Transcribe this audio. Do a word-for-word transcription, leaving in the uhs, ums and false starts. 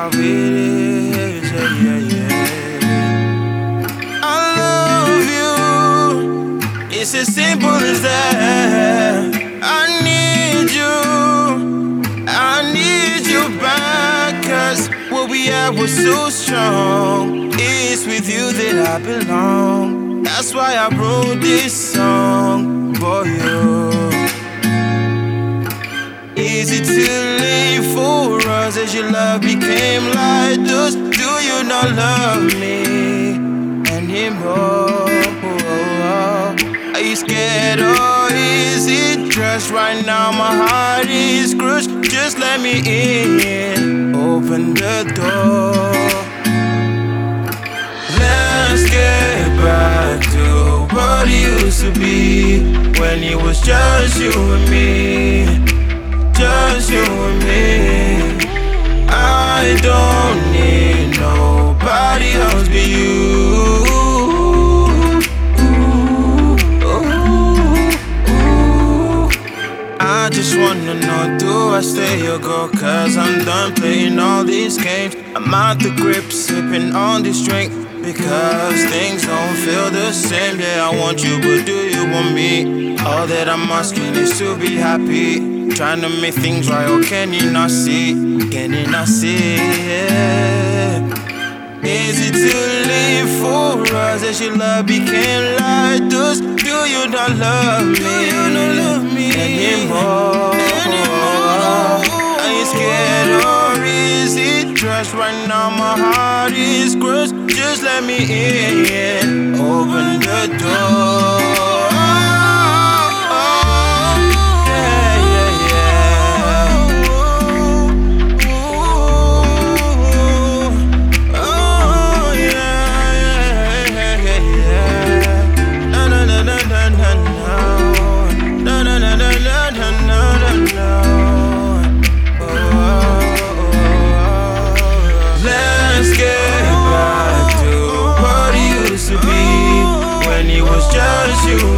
how it is. Yeah, yeah, yeah. I love you. It's as simple as that. I need you. I need you back. Cause what we had was so strong. It's with you that I belong. That's why I wrote this song for you. Is it too late for us as your love became like this? Do you not love me anymore? Are you scared or is it just right now? My heart is crushed. Just let me in. Open the door. Let's get back to what it used to be when it was just you and me. Just you and me. I don't need nobody else but you. I just wanna know, do I stay or go? Cause I'm done playing all these games. I'm out the grip, sipping on this drink, because things don't feel the same. Yeah, I want you, but do you want me? All that I'm asking is to be happy. Trying to make things right, or can you not see? Can you not see? Yeah. Is it too late for us as your love became like this? Do you not love me? Do you not love me anymore? anymore? Are you scared or is it just right now? My heart is crushed. Just let me in. Open the door. Just you